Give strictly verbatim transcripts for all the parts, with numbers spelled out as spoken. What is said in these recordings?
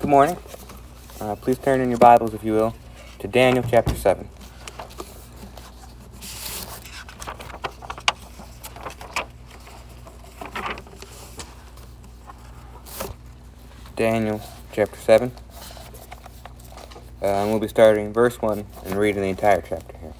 Good morning. Uh, please turn in your Bibles, if you will, to Daniel chapter seven. Daniel chapter seven. Uh, and we'll be starting verse one and reading the entire chapter here.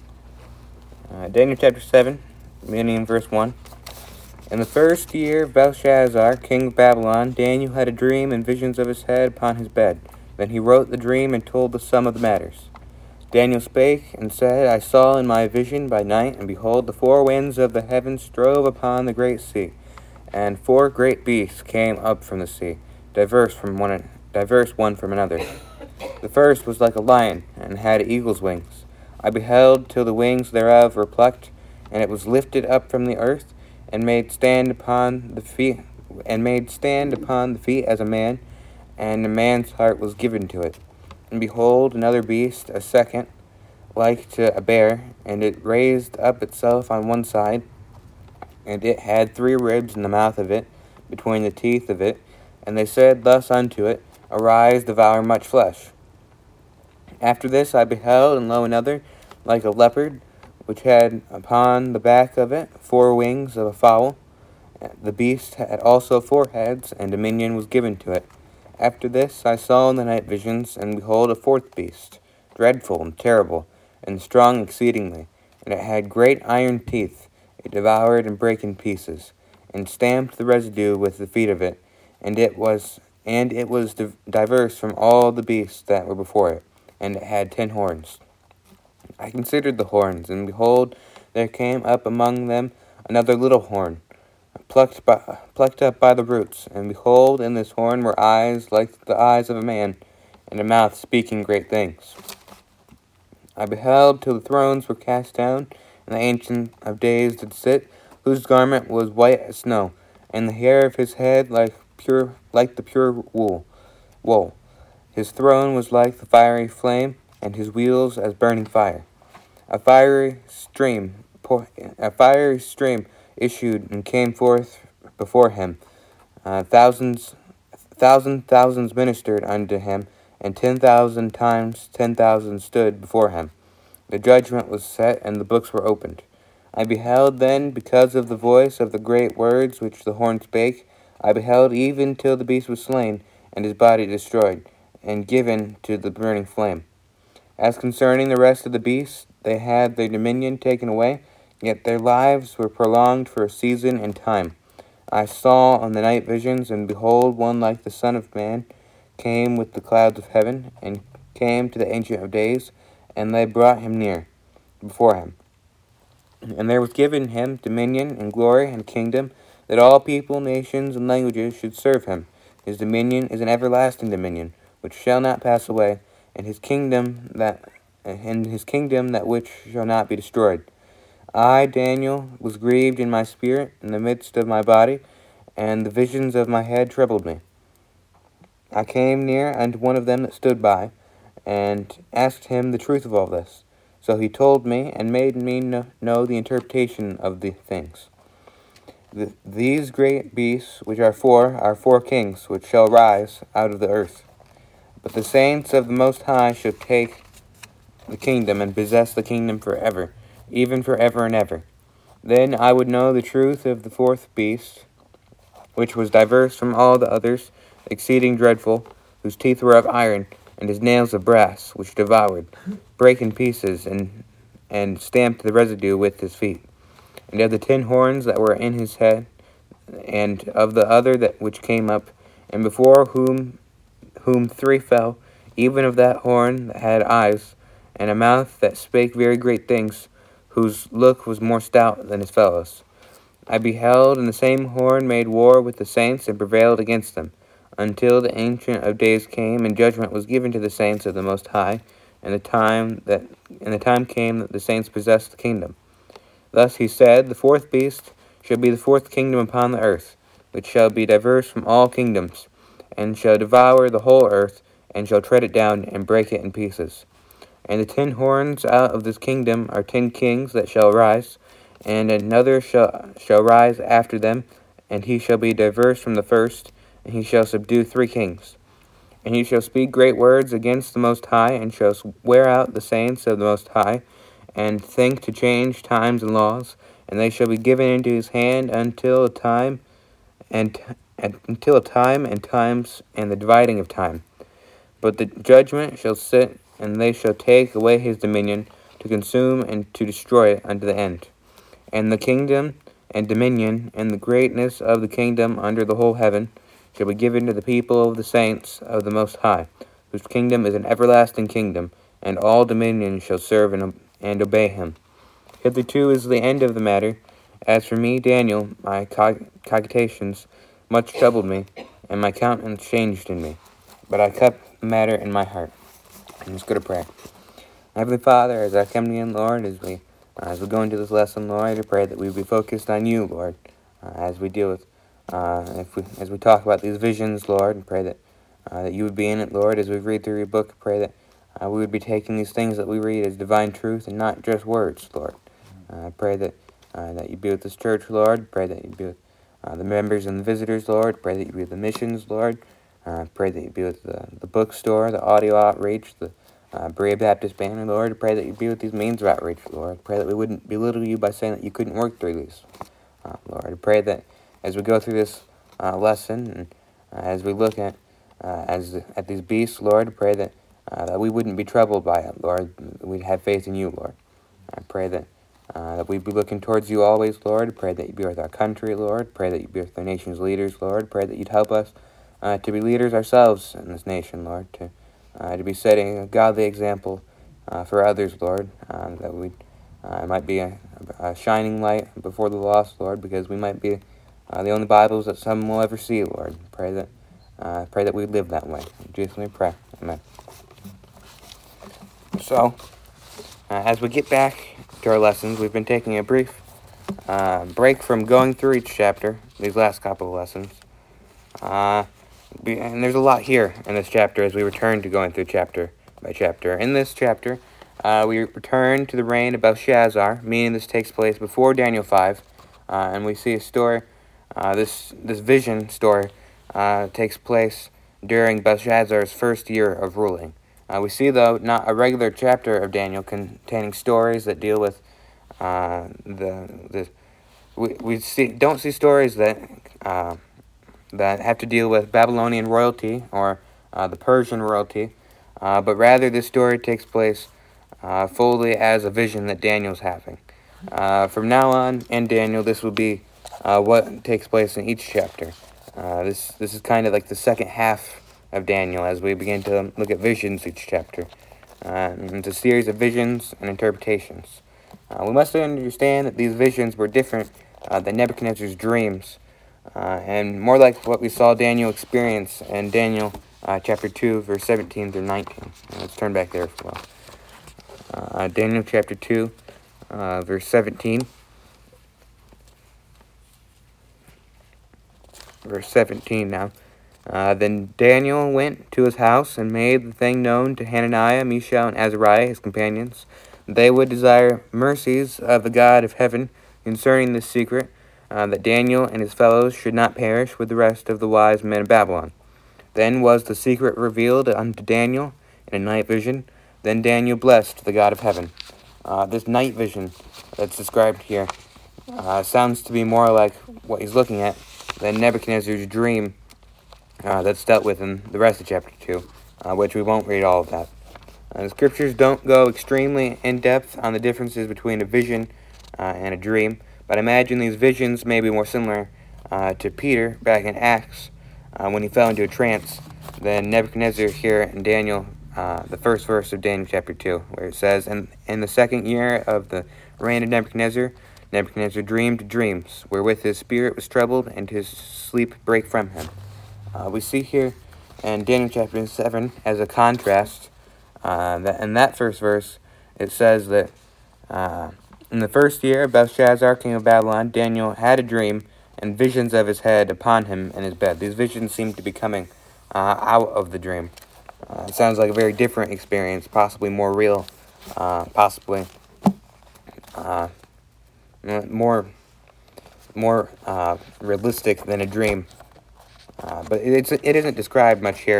Uh, Daniel chapter seven, beginning in verse one. In the first year of Belshazzar, king of Babylon, Daniel had a dream and visions of his head upon his bed. Then he wrote the dream and told the sum of the matters. Daniel spake and said, I saw in my vision by night, and behold, the four winds of the heavens strove upon the great sea, and four great beasts came up from the sea, diverse from one, diverse one from another. The first was like a lion, and had eagle's wings. I beheld till the wings thereof were plucked, and it was lifted up from the earth, and made stand upon the feet, and made stand upon the feet as a man, and a man's heart was given to it. And behold, another beast, a second, like to a bear, and it raised up itself on one side, and it had three ribs in the mouth of it, between the teeth of it. And they said thus unto it, Arise, devour much flesh. After this I beheld, and lo, another, like a leopard, which had upon the back of it four wings of a fowl. The beast had also four heads, and dominion was given to it. After this I saw in the night visions, and behold, a fourth beast, dreadful and terrible, and strong exceedingly, and it had great iron teeth. It devoured and brake in pieces, and stamped the residue with the feet of it, and it was and it was diverse from all the beasts that were before it, and it had ten horns. I considered the horns, and behold, there came up among them another little horn, plucked by, plucked up by the roots. And behold, in this horn were eyes like the eyes of a man, and a mouth speaking great things. I beheld till the thrones were cast down, and the Ancient of Days did sit, whose garment was white as snow, and the hair of his head like pure like the pure wool. Wool. His throne was like the fiery flame, and his wheels as burning fire. A fiery stream, a fiery stream issued and came forth before him. Uh, thousands, thousand thousands ministered unto him, and ten thousand times ten thousand stood before him. The judgment was set, and the books were opened. I beheld then, because of the voice of the great words which the horn spake, I beheld even till the beast was slain, and his body destroyed, and given to the burning flame. As concerning the rest of the beasts, they had their dominion taken away, yet their lives were prolonged for a season and time. I saw on the night visions, and behold, one like the Son of Man came with the clouds of heaven, and came to the Ancient of Days, and they brought him near before him. And there was given him dominion and glory and kingdom, that all people, nations, and languages should serve him. His dominion is an everlasting dominion, which shall not pass away, and his kingdom that and his kingdom that which shall not be destroyed. I, Daniel, was grieved in my spirit in the midst of my body, and the visions of my head troubled me. I came near unto one of them that stood by, and asked him the truth of all this. So he told me, and made me know the interpretation of the things. The, these great beasts, which are four, are four kings, which shall rise out of the earth. But the saints of the Most High shall take the kingdom, and possess the kingdom forever, even forever and ever. Then I would know the truth of the fourth beast, which was diverse from all the others, exceeding dreadful, whose teeth were of iron, and his nails of brass, which devoured, brake in pieces, and and stamped the residue with his feet. And of the ten horns that were in his head, and of the other that which came up, and before whom whom three fell, even of that horn that had eyes, and a mouth that spake very great things, whose look was more stout than his fellows. I beheld, and the same horn made war with the saints, and prevailed against them, until the Ancient of Days came, and judgment was given to the saints of the Most High, and the time that and the time came that the saints possessed the kingdom. Thus he said, The fourth beast shall be the fourth kingdom upon the earth, which shall be diverse from all kingdoms, and shall devour the whole earth, and shall tread it down, and break it in pieces. And the ten horns out of this kingdom are ten kings that shall rise, and another shall shall rise after them, and he shall be diverse from the first, and he shall subdue three kings. And he shall speak great words against the Most High, and shall wear out the saints of the Most High, and think to change times and laws, and they shall be given into his hand until a time and, and until a time and times and the dividing of time. But the judgment shall sit, and they shall take away his dominion, to consume and to destroy it unto the end. And the kingdom and dominion and the greatness of the kingdom under the whole heaven shall be given to the people of the saints of the Most High, whose kingdom is an everlasting kingdom, and all dominion shall serve and, and obey him. Hitherto is the end of the matter. As for me, Daniel, my cog- cogitations much troubled me, and my countenance changed in me. But I kept the matter in my heart. And let's go to prayer. Heavenly Father, as I come to you, Lord, as we uh, as we go into this lesson, Lord, I pray that we be focused on you, Lord, uh, as we deal with, uh, if we as we talk about these visions, Lord, and pray that uh, that you would be in it, Lord, as we read through your book. Pray that uh, we would be taking these things that we read as divine truth and not just words, Lord. Uh, I pray that uh, that you be with this church, Lord. Pray that you be with uh, the members and the visitors, Lord. Pray that you be with the missions, Lord. Uh, pray that you be with the, the bookstore, the audio outreach, the uh, Berea Baptist Banner, Lord. Pray that you be with these means of outreach, Lord. Pray that we wouldn't belittle you by saying that you couldn't work through these, uh, Lord. Pray that as we go through this uh, lesson and uh, as we look at uh, as at these beasts, Lord, pray that uh, that we wouldn't be troubled by it, Lord. We'd have faith in you, Lord. I pray that uh, that we'd be looking towards you always, Lord. Pray that you be with our country, Lord. Pray that you be with our nation's leaders, Lord. Pray that you'd help us Uh, to be leaders ourselves in this nation, Lord, to uh, to be setting a godly example uh, for others, Lord, uh, that we uh, might be a, a shining light before the lost, Lord, because we might be uh, the only Bibles that some will ever see, Lord. Pray that uh, pray that we live that way. In Jesus' name we pray. Amen. So, uh, as we get back to our lessons, we've been taking a brief uh, break from going through each chapter, these last couple of lessons. Uh, And there's a lot here in this chapter as we return to going through chapter by chapter. In this chapter, uh, we return to the reign of Belshazzar, meaning this takes place before Daniel five, uh, and we see a story, uh, this this vision story uh, takes place during Belshazzar's first year of ruling. Uh, we see, though, not a regular chapter of Daniel containing stories that deal with uh, the, the we, we see don't see stories that... Uh, that have to deal with Babylonian royalty or uh, the Persian royalty, uh, but rather this story takes place uh, fully as a vision that Daniel's having. Uh, from now on, in Daniel, this will be uh, what takes place in each chapter. Uh, this this is kind of like the second half of Daniel as we begin to look at visions each chapter. Uh, it's a series of visions and interpretations. Uh, we must understand that these visions were different uh, than Nebuchadnezzar's dreams. Uh, and more like what we saw Daniel experience in Daniel uh, chapter two, verse seventeen through nineteen. Uh, let's turn back there for a while. Uh, Daniel chapter two, uh, verse seventeen. Verse seventeen now. Uh, then Daniel went to his house and made the thing known to Hananiah, Mishael, and Azariah, his companions. They would desire mercies of the God of heaven concerning this secret, Uh, that Daniel and his fellows should not perish with the rest of the wise men of Babylon. Then was the secret revealed unto Daniel in a night vision. Then Daniel blessed the God of heaven. Uh, this night vision that's described here uh, sounds to be more like what he's looking at than Nebuchadnezzar's dream uh, that's dealt with in the rest of chapter two, uh, which we won't read all of that. Uh, the scriptures don't go extremely in-depth on the differences between a vision uh, and a dream, but I imagine these visions may be more similar uh, to Peter back in Acts uh, when he fell into a trance than Nebuchadnezzar here in Daniel, uh, the first verse of Daniel chapter two, where it says, And in the second year of the reign of Nebuchadnezzar, Nebuchadnezzar dreamed dreams, wherewith his spirit was troubled, and his sleep brake from him. Uh, we see here in Daniel chapter seven, as a contrast, uh, that in that first verse, it says that uh, in the first year of Belshazzar, king of Babylon, Daniel had a dream, and visions of his head upon him in his bed. These visions seem to be coming uh, out of the dream. Uh, it sounds like a very different experience, possibly more real, uh, possibly uh, more more uh, realistic than a dream. Uh, but it's it isn't described much here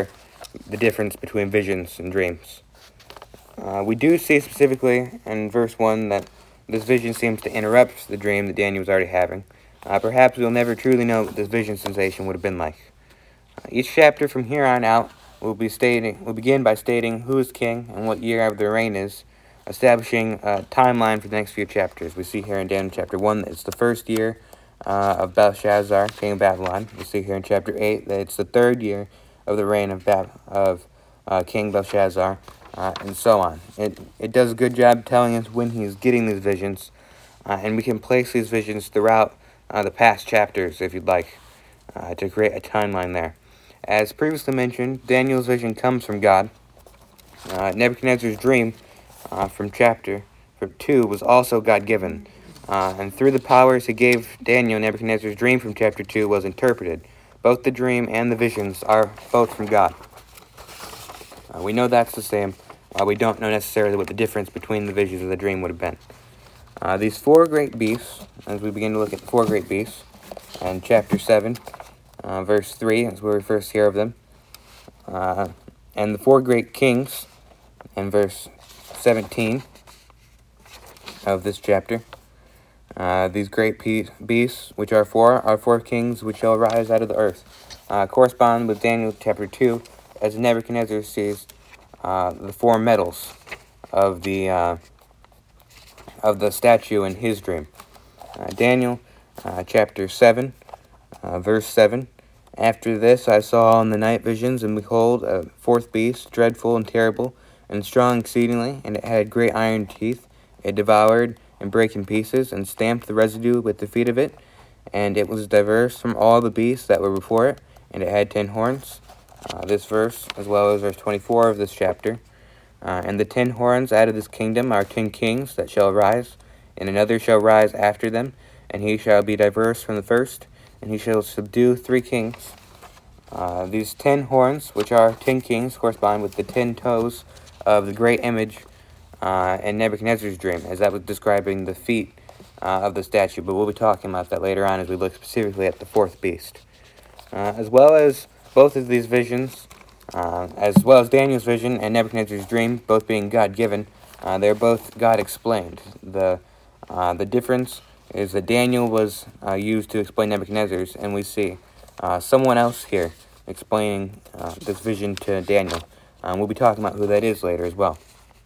the difference between visions and dreams. Uh, we do see specifically in verse one that this vision seems to interrupt the dream that Daniel was already having. Uh, perhaps we'll never truly know what this vision sensation would have been like. Uh, each chapter from here on out will be stating, will begin by stating who is king and what year of their reign is, establishing a timeline for the next few chapters. We see here in Daniel chapter one that it's the first year uh, of Belshazzar, king of Babylon. We see here in chapter eight that it's the third year of the reign of Bab- of uh, King Belshazzar, uh, and so on. It it does a good job telling us when he's getting these visions, uh, and we can place these visions throughout uh, the past chapters if you'd like, uh, to create a timeline there. As previously mentioned, Daniel's vision comes from God. Uh, Nebuchadnezzar's dream uh, from chapter two was also God-given, uh, and through the powers he gave Daniel, Nebuchadnezzar's dream from chapter two was interpreted. Both the dream and the visions are both from God. Uh, we know that's the same. Uh, we don't know necessarily what the difference between the visions and the dream would have been. Uh, these four great beasts, as we begin to look at the four great beasts, in chapter seven, uh, verse three, is where we first hear of them. Uh, and the four great kings, in verse seventeen of this chapter. Uh, these great beasts, which are four, are four kings which shall rise out of the earth, uh, correspond with Daniel chapter two, as Nebuchadnezzar sees uh, the four metals of the uh, of the statue in his dream. Uh, Daniel uh, chapter seven, uh, verse seven. After this I saw in the night visions, and behold, a fourth beast, dreadful and terrible, and strong exceedingly, and it had great iron teeth. It devoured and brake in pieces, and stamped the residue with the feet of it. And it was diverse from all the beasts that were before it, and it had ten horns. Uh, this verse, as well as verse twenty-four of this chapter. Uh, and the ten horns out of this kingdom are ten kings that shall rise, and another shall rise after them, and he shall be diverse from the first, and he shall subdue three kings. Uh, these ten horns, which are ten kings, correspond with the ten toes of the great image uh, in Nebuchadnezzar's dream, as that was describing the feet uh, of the statue. But we'll be talking about that later on as we look specifically at the fourth beast. Uh, as well as both of these visions, uh, as well as Daniel's vision and Nebuchadnezzar's dream, both being God-given, uh, they're both God-explained. The uh, the difference is that Daniel was uh, used to explain Nebuchadnezzar's, and we see uh, someone else here explaining uh, this vision to Daniel. Um, we'll be talking about who that is later as well,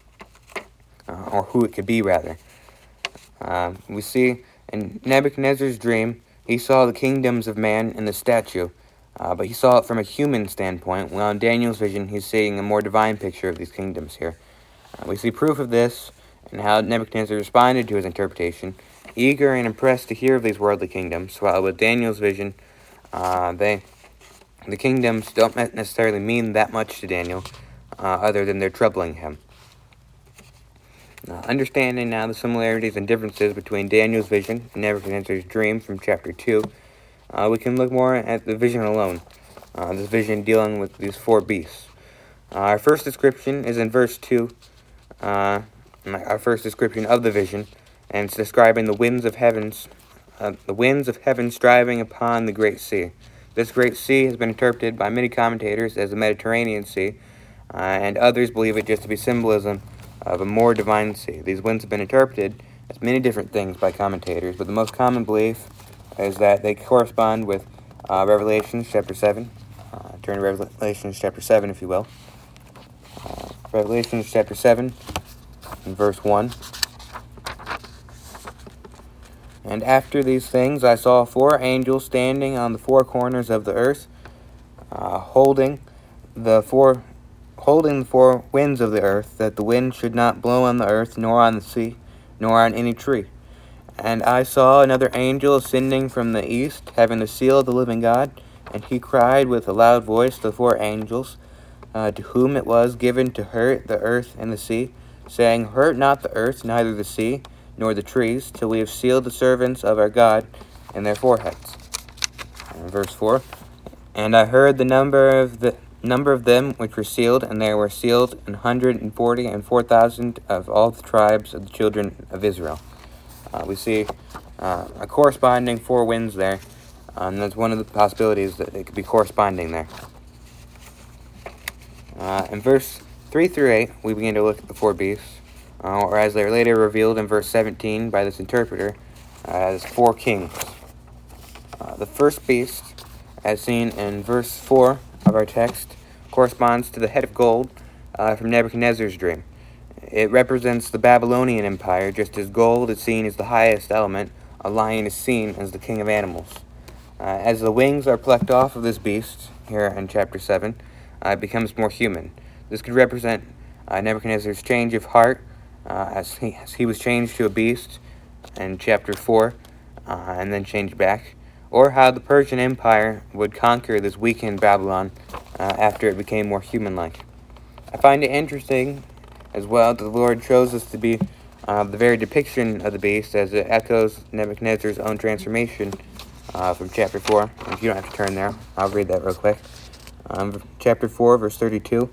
uh, or who it could be, rather. Uh, we see in Nebuchadnezzar's dream, he saw the kingdoms of man in the statue, uh, but he saw it from a human standpoint, while in Daniel's vision, he's seeing a more divine picture of these kingdoms here. Uh, we see proof of this in how Nebuchadnezzar responded to his interpretation, eager and impressed to hear of these worldly kingdoms, while with Daniel's vision, uh, they, the kingdoms don't necessarily mean that much to Daniel, uh, other than they're troubling him. Uh, understanding now the similarities and differences between Daniel's vision and Nebuchadnezzar's dream from chapter two, uh, we can look more at the vision alone, uh, this vision dealing with these four beasts. Uh, our first description is in verse two, uh, our first description of the vision, and it's describing the winds of heavens, uh, the winds of heaven striving upon the great sea. This great sea has been interpreted by many commentators as the Mediterranean Sea, uh, and others believe it just to be symbolism of a more divine sea. These winds have been interpreted as many different things by commentators, but the most common belief is that they correspond with uh, Revelation chapter seven. Uh, turn to Revelation chapter seven, if you will. Uh, Revelation chapter seven, and verse one. And after these things I saw four angels standing on the four corners of the earth, uh, holding the four holding the four winds of the earth, that the wind should not blow on the earth, nor on the sea, nor on any tree. And I saw another angel ascending from the east, having the seal of the living God, and he cried with a loud voice to the four angels, uh, to whom it was given to hurt the earth and the sea, saying, Hurt not the earth, neither the sea, nor the trees, till we have sealed the servants of our God in their foreheads. And verse four. And I heard the number of the number of them which were sealed, and there were sealed an hundred and forty and four thousand of all the tribes of the children of Israel. Uh, we see uh, a corresponding four winds there, uh, and that's one of the possibilities that it could be corresponding there. Uh, in verse three through eight, we begin to look at the four beasts, uh, or as they are later revealed in verse seventeen by this interpreter, uh, as four kings. Uh, the first beast, as seen in verse four of our text, corresponds to the head of gold uh, from Nebuchadnezzar's dream. It represents the Babylonian Empire, just as gold is seen as the highest element, a lion is seen as the king of animals. Uh, as the wings are plucked off of this beast, here in chapter seven, uh, it becomes more human. This could represent uh, Nebuchadnezzar's change of heart, uh, as, he, as he was changed to a beast in chapter four, uh, and then changed back, or how the Persian Empire would conquer this weakened Babylon uh, after it became more human-like. I find it interesting as well that the Lord chose us to be uh, the very depiction of the beast, as it echoes Nebuchadnezzar's own transformation uh, from chapter four. If you don't have to turn there, I'll read that real quick. Um, chapter four, verse thirty-two.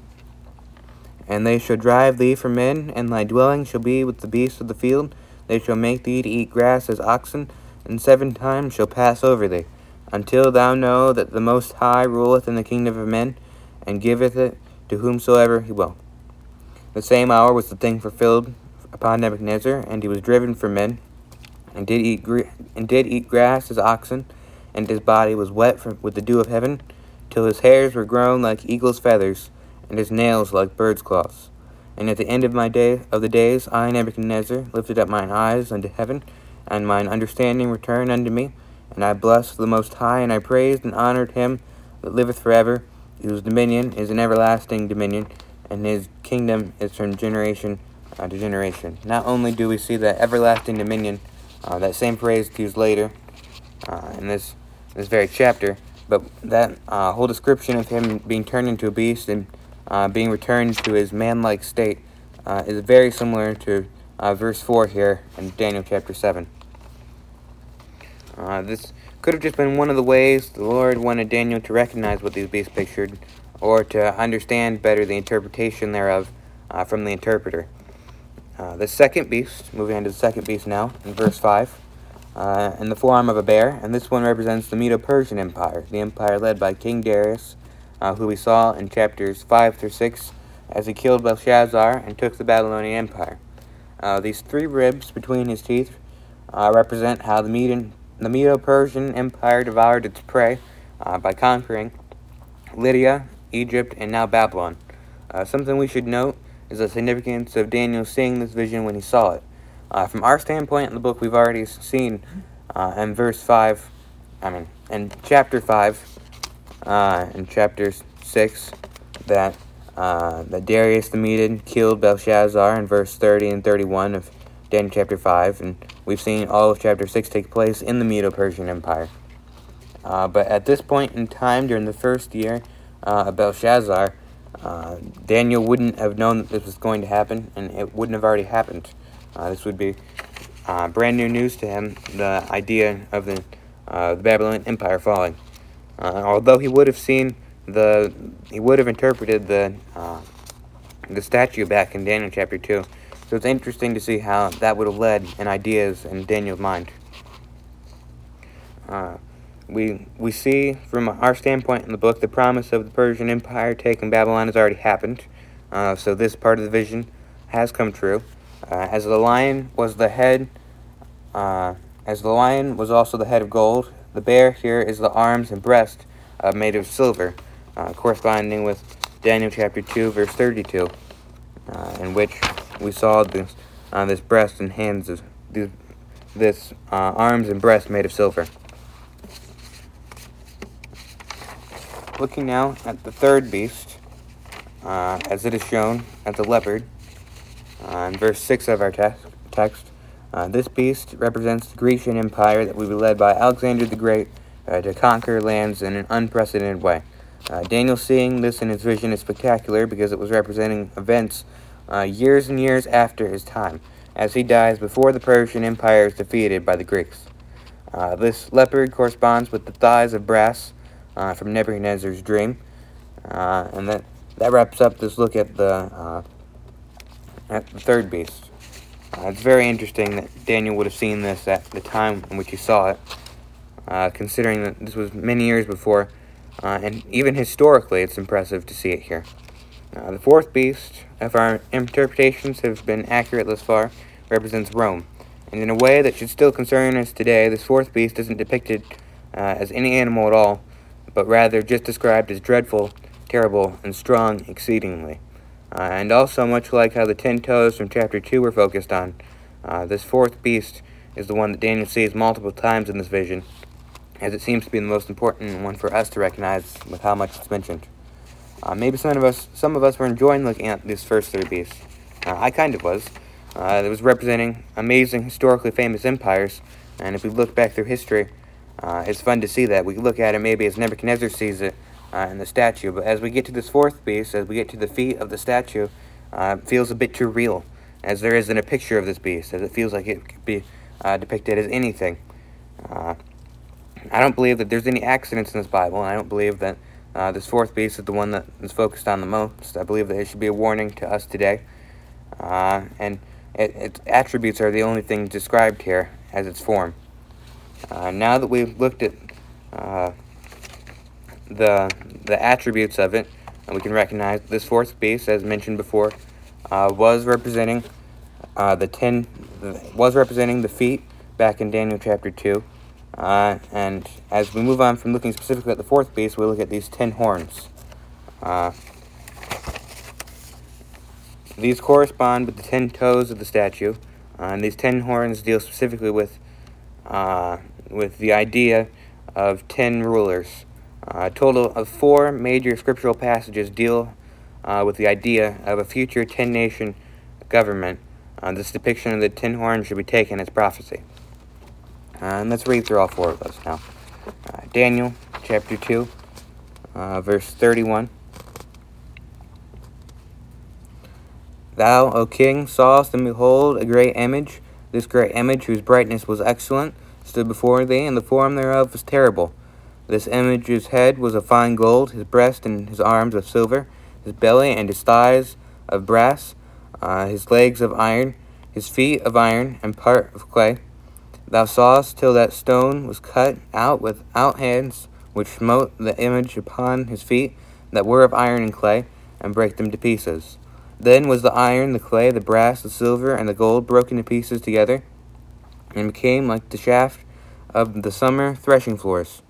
And they shall drive thee from men, and thy dwelling shall be with the beasts of the field. They shall make thee to eat grass as oxen, and seven times shall pass over thee, until thou know that the Most High ruleth in the kingdom of men, and giveth it to whomsoever he will. The same hour was the thing fulfilled upon Nebuchadnezzar, and he was driven from men, and did eat gr- and did eat grass as oxen, and his body was wet from, with the dew of heaven, till his hairs were grown like eagle's feathers, and his nails like birds' claws. And at the end of my day of the days, I, Nebuchadnezzar, lifted up mine eyes unto heaven, and mine understanding returned unto me, and I blessed the Most High, and I praised and honored him that liveth forever, whose dominion is an everlasting dominion, and his kingdom is from generation uh, to generation. Not only do we see that everlasting dominion, uh, that same phrase used later uh, in this this very chapter, but that uh, whole description of him being turned into a beast and uh, being returned to his man-like state uh, is very similar to uh, verse four here in Daniel chapter seven. Uh, this could have just been one of the ways the Lord wanted Daniel to recognize what these beasts pictured, or to understand better the interpretation thereof uh, from the interpreter. Uh, the second beast, moving on to the second beast now, in verse five, uh, in the form of a bear, and this one represents the Medo-Persian Empire, the empire led by King Darius, uh, who we saw in chapters five through six, as he killed Belshazzar and took the Babylonian Empire. Uh, these three ribs between his teeth uh, represent how the Medo- the Medo-Persian Empire devoured its prey uh, by conquering Lydia, Egypt, and now Babylon. Uh, something we should note is the significance of Daniel seeing this vision when he saw it. Uh, from our standpoint in the book, we've already seen uh, in verse five, I mean, in chapter five, uh, in chapter six, that uh, that Darius the Median killed Belshazzar in verse thirty and thirty-one of Daniel chapter five, and we've seen all of chapter six take place in the Medo-Persian Empire. Uh, but at this point in time, during the first year uh, of Belshazzar, uh, Daniel wouldn't have known that this was going to happen, and it wouldn't have already happened. Uh, this would be uh, brand new news to him, the idea of the, uh, the Babylonian Empire falling. Uh, although he would have seen the, he would have interpreted the uh, the statue back in Daniel chapter two. So it's interesting to see how that would have led in ideas in Daniel's mind. Uh, We we see from our standpoint in the book the promise of the Persian Empire taking Babylon has already happened. Uh, so this part of the vision has come true. Uh, as the lion was the head, uh, as the lion was also the head of gold, the bear here is the arms and breast uh, made of silver, uh, corresponding with Daniel chapter two, verse thirty-two, uh, in which we saw this uh, this breast and hands of this, this uh, arms and breast made of silver. Looking now at the third beast, uh, as it is shown as a leopard, uh, in verse six of our te- text, uh, this beast represents the Grecian Empire that would be led by Alexander the Great uh, to conquer lands in an unprecedented way. Uh, Daniel seeing this in his vision is spectacular because it was representing events uh, years and years after his time, as he dies before the Persian Empire is defeated by the Greeks. Uh, this leopard corresponds with the thighs of brass, Uh, from Nebuchadnezzar's dream, uh, and that that wraps up this look at the uh, at the third beast. Uh, it's very interesting that Daniel would have seen this at the time in which he saw it, uh, considering that this was many years before, uh, and even historically, it's impressive to see it here. Uh, the fourth beast, if our interpretations have been accurate thus far, represents Rome. And in a way that should still concern us today, this fourth beast isn't depicted uh, as any animal at all, but rather just described as dreadful, terrible, and strong exceedingly. Uh, and also, much like how the ten toes from chapter two were focused on, uh, this fourth beast is the one that Daniel sees multiple times in this vision, as it seems to be the most important one for us to recognize with how much it's mentioned. Uh, maybe some of us some of us were enjoying looking at these first three beasts. Uh, I kind of was. Uh, it was representing amazing, historically famous empires, and if we look back through history, uh, it's fun to see that. We look at it maybe as Nebuchadnezzar sees it uh, in the statue, but as we get to this fourth beast, as we get to the feet of the statue, uh, it feels a bit too real, as there isn't a picture of this beast, as it feels like it could be uh, depicted as anything. Uh, I don't believe that there's any accidents in this Bible, and I don't believe that uh, this fourth beast is the one that is focused on the most. I believe that it should be a warning to us today, uh, and it, its attributes are the only thing described here as its form. Uh, now that we've looked at uh, the the attributes of it, and we can recognize this fourth beast, as mentioned before, uh, was representing uh, the ten was representing the feet back in Daniel chapter two. Uh, and as we move on from looking specifically at the fourth beast, we look at these ten horns. Uh, these correspond with the ten toes of the statue, uh, and these ten horns deal specifically with uh, with the idea of ten rulers. Uh, a total of four major scriptural passages deal uh, with the idea of a future ten-nation government. Uh, this depiction of the ten horns should be taken as prophecy. Uh, and let's read through all four of those now. Uh, Daniel chapter two, uh, verse thirty-one. Thou, O king, sawest, and behold, a great image. This great image, whose brightness was excellent, stood before thee, and the form thereof was terrible. This image's head was of fine gold, his breast and his arms of silver, his belly and his thighs of brass, uh, his legs of iron, his feet of iron, and part of clay. Thou sawest till that stone was cut out without hands, which smote the image upon his feet, that were of iron and clay, and brake them to pieces. Then was the iron, the clay, the brass, the silver, and the gold broken to pieces together, and became like the shaft of the summer threshing floors.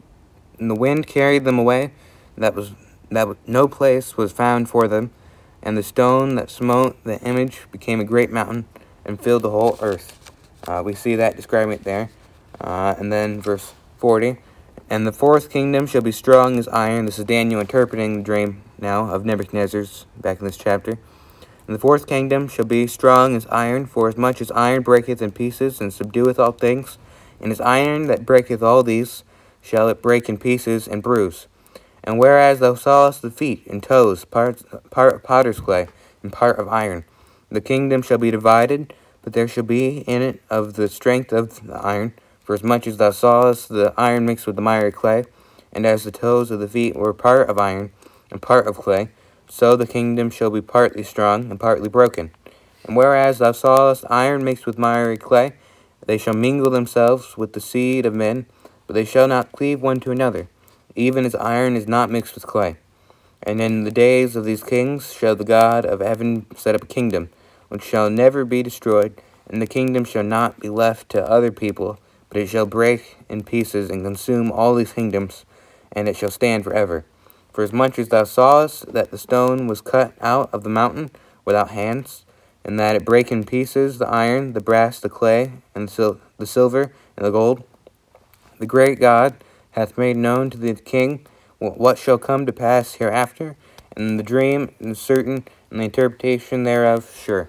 And the wind carried them away, that was that no place was found for them, and the stone that smote the image became a great mountain, and filled the whole earth. Uh, we see that describing it there. Uh, and then verse forty. And the fourth kingdom shall be strong as iron. This is Daniel interpreting the dream now of Nebuchadnezzar's back in this chapter. And the fourth kingdom shall be strong as iron, for as much as iron breaketh in pieces, and subdueth all things, and as iron that breaketh all these, shall it break in pieces and bruise. And whereas thou sawest the feet and toes, part, part of potter's clay, and part of iron, the kingdom shall be divided, but there shall be in it of the strength of the iron, for as much as thou sawest the iron mixed with the miry clay, and as the toes of the feet were part of iron and part of clay, so the kingdom shall be partly strong and partly broken. And whereas thou sawest iron mixed with miry clay, they shall mingle themselves with the seed of men, but they shall not cleave one to another, even as iron is not mixed with clay. And in the days of these kings shall the God of heaven set up a kingdom, which shall never be destroyed, and the kingdom shall not be left to other people, but it shall break in pieces and consume all these kingdoms, and it shall stand forever. For as much as thou sawest that the stone was cut out of the mountain without hands, and that it brake in pieces the iron, the brass, the clay, and the, sil- the silver, and the gold, the great God hath made known to the king what shall come to pass hereafter, and the dream is certain, and the interpretation thereof sure.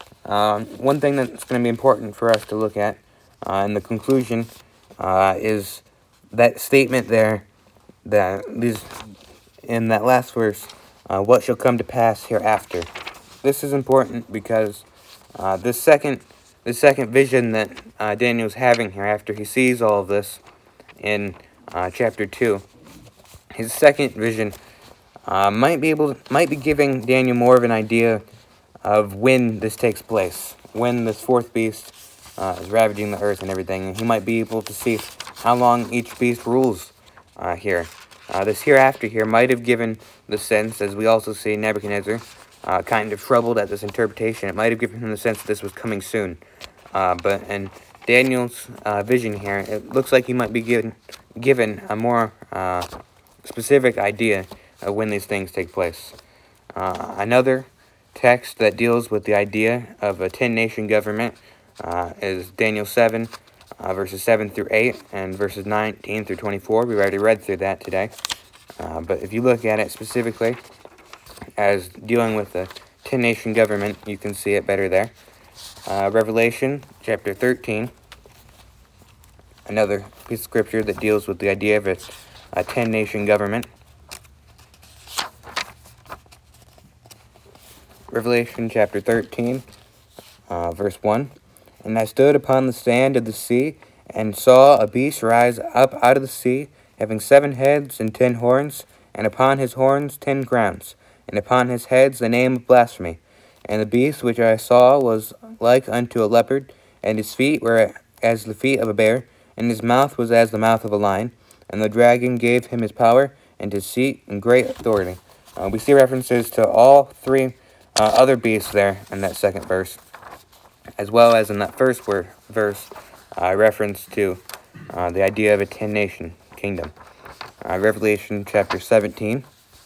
Um, one thing that's going to be important for us to look at uh, in the conclusion uh, is that statement there, that these in that last verse, uh, what shall come to pass hereafter. This is important because uh, this second this second vision that uh, Daniel's having here after he sees all of this in uh, chapter two, his second vision uh, might be able to, might be giving Daniel more of an idea of when this takes place, when this fourth beast uh, is ravaging the earth and everything. And he might be able to see how long each beast rules uh, here. Uh, this hereafter here might have given the sense, as we also see Nebuchadnezzar, uh, kind of troubled at this interpretation. It might have given him the sense that this was coming soon. Uh, but in Daniel's uh, vision here, it looks like he might be given, given a more uh, specific idea of when these things take place. Uh, another text that deals with the idea of a ten-nation government uh, is Daniel seven, uh, verses seven through eight, and verses nineteen through twenty-four. We've already read through that today. Uh, but if you look at it specifically as dealing with the ten-nation government, you can see it better there. Uh, Revelation chapter thirteen, another piece of scripture that deals with the idea of a, a ten-nation government. Revelation chapter thirteen, uh, verse one. And I stood upon the sand of the sea, and saw a beast rise up out of the sea, having seven heads and ten horns, and upon his horns ten crowns, and upon his heads the name of blasphemy. And the beast which I saw was like unto a leopard, and his feet were as the feet of a bear, and his mouth was as the mouth of a lion. And the dragon gave him his power, and his seat, and great authority. Uh, we see references to all three uh, other beasts there in that second verse, as well as in that first word, verse, uh, reference to uh, the idea of a ten-nation kingdom. Uh, Revelation chapter seventeen,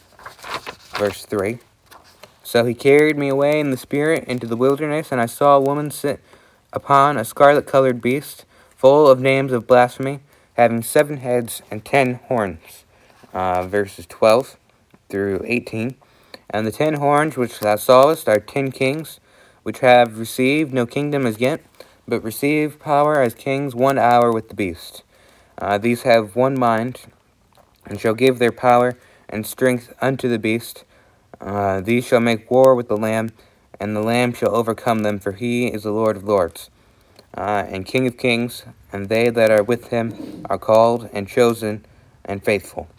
verse three. So he carried me away in the spirit into the wilderness, and I saw a woman sit upon a scarlet-colored beast, full of names of blasphemy, having seven heads and ten horns. Uh, verses twelve through eighteen. And the ten horns which thou sawest are ten kings, which have received no kingdom as yet, but receive power as kings one hour with the beast. Uh, these have one mind, and shall give their power and strength unto the beast. Uh, these shall make war with the Lamb, and the Lamb shall overcome them, for he is the Lord of lords, uh, and King of kings, and they that are with him are called, and chosen, and faithful.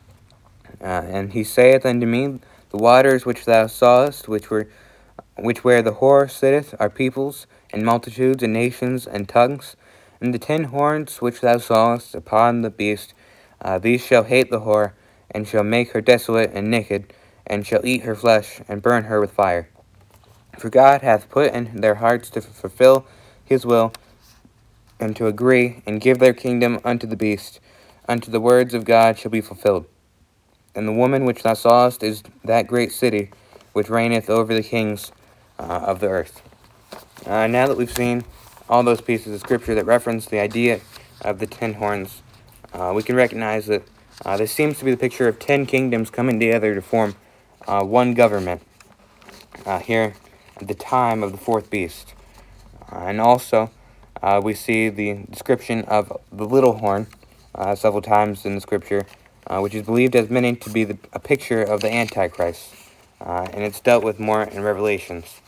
Uh, and he saith unto me, the waters which thou sawest, which were, which where the whore sitteth, are peoples, and multitudes, and nations, and tongues. And the ten horns which thou sawest upon the beast, uh, these shall hate the whore, and shall make her desolate and naked, and shall eat her flesh, and burn her with fire. For God hath put in their hearts to fulfill his will, and to agree, and give their kingdom unto the beast, unto the words of God shall be fulfilled. And the woman which thou sawest is that great city, which reigneth over the kings uh, of the earth. Uh, now that we've seen all those pieces of scripture that reference the idea of the ten horns, uh, we can recognize that uh, this seems to be the picture of ten kingdoms coming together to form uh, one government uh, here at the time of the fourth beast. Uh, and also, uh, we see the description of the little horn uh, several times in the scripture, uh, which is believed as meaning to be the, a picture of the Antichrist. Uh, and it's dealt with more in Revelations.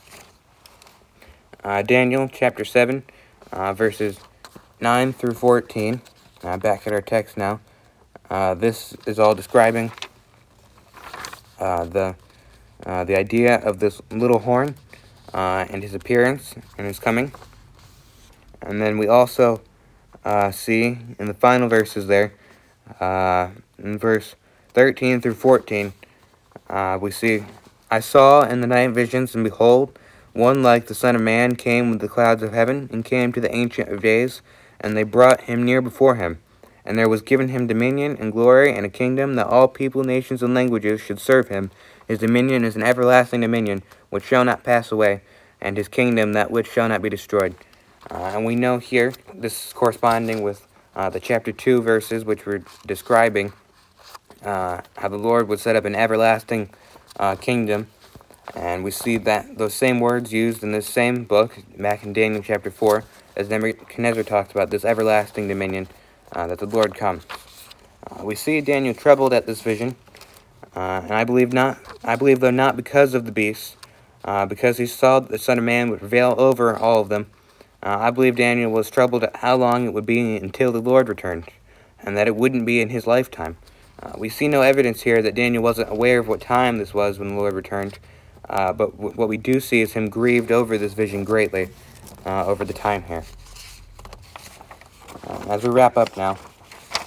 Uh, Daniel chapter seven, uh, verses nine through fourteen. Uh, back at our text now. Uh, this is all describing uh, the uh, the idea of this little horn uh, and his appearance and his coming. And then we also uh, see in the final verses there, uh, in verse thirteen through fourteen, uh, we see, I saw in the night visions, and behold, one like the Son of Man came with the clouds of heaven, and came to the Ancient of Days, and they brought him near before him. And there was given him dominion and glory and a kingdom, that all people, nations, and languages should serve him. His dominion is an everlasting dominion, which shall not pass away, and his kingdom that which shall not be destroyed. Uh, and we know here, this is corresponding with uh, the chapter two verses, which were describing uh, how the Lord would set up an everlasting uh, kingdom. And we see that those same words used in this same book, back in Daniel chapter four, as Nebuchadnezzar talks about this everlasting dominion uh, that the Lord comes. Uh, we see Daniel troubled at this vision, uh, and I believe not. I believe though not because of the beast, uh, because he saw that the Son of Man would prevail over all of them. Uh, I believe Daniel was troubled at how long it would be until the Lord returned, and that it wouldn't be in his lifetime. Uh, we see no evidence here that Daniel wasn't aware of what time this was when the Lord returned, uh, but w- what we do see is him grieved over this vision greatly uh, over the time here. Uh, as we wrap up now,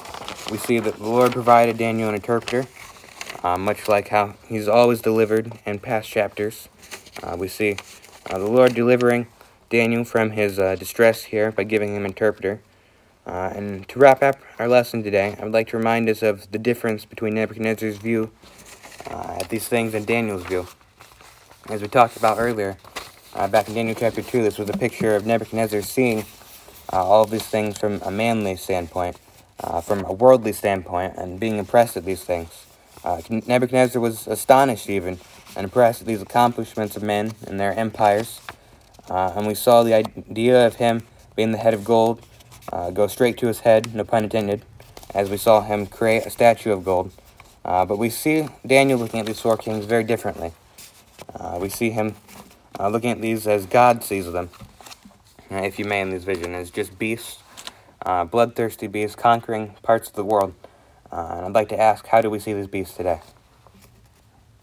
we see that the Lord provided Daniel an interpreter, uh, much like how he's always delivered in past chapters. Uh, we see uh, the Lord delivering Daniel from his uh, distress here by giving him an interpreter. Uh, and to wrap up our lesson today, I would like to remind us of the difference between Nebuchadnezzar's view uh, at these things and Daniel's view. As we talked about earlier, uh, back in Daniel chapter two, this was a picture of Nebuchadnezzar seeing uh, all of these things from a manly standpoint, uh, from a worldly standpoint, and being impressed at these things. Uh, Nebuchadnezzar was astonished even and impressed at these accomplishments of men and their empires. Uh, and we saw the idea of him being the head of gold uh, go straight to his head, no pun intended, as we saw him create a statue of gold. Uh, but we see Daniel looking at these four kings very differently. Uh, we see him uh, looking at these as God sees them, uh, if you may, in this vision, as just beasts, uh, bloodthirsty beasts conquering parts of the world. Uh, and I'd like to ask, how do we see these beasts today?